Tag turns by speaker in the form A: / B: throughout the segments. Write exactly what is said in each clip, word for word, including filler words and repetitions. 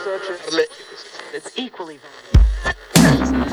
A: It's equally valuable.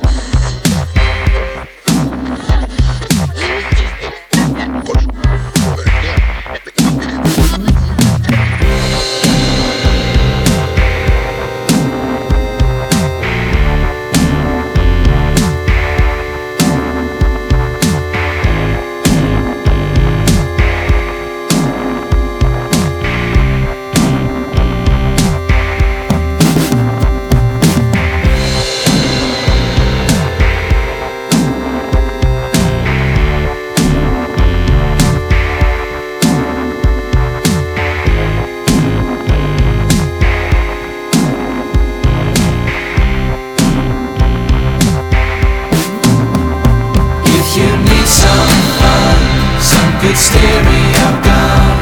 B: Good stereo gun,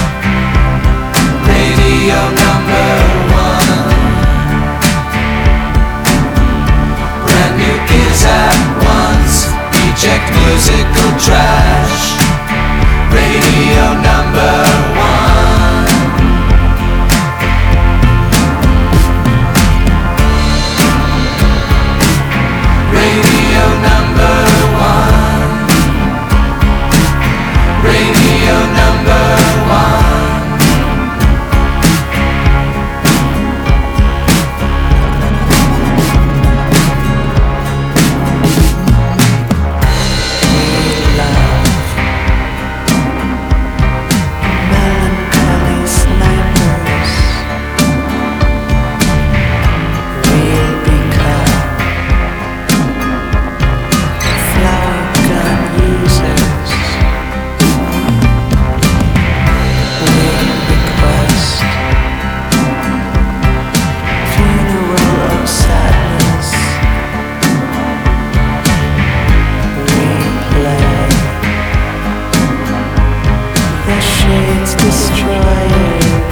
B: radio number one. Brand new gears at once, eject musical trash. Radio number one. Radio number one. Radio number one. We love melancholy snipers, real beaker, flower gun users. Destroyers.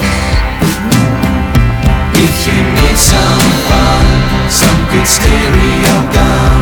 B: If you need some fun, some good stereo gun.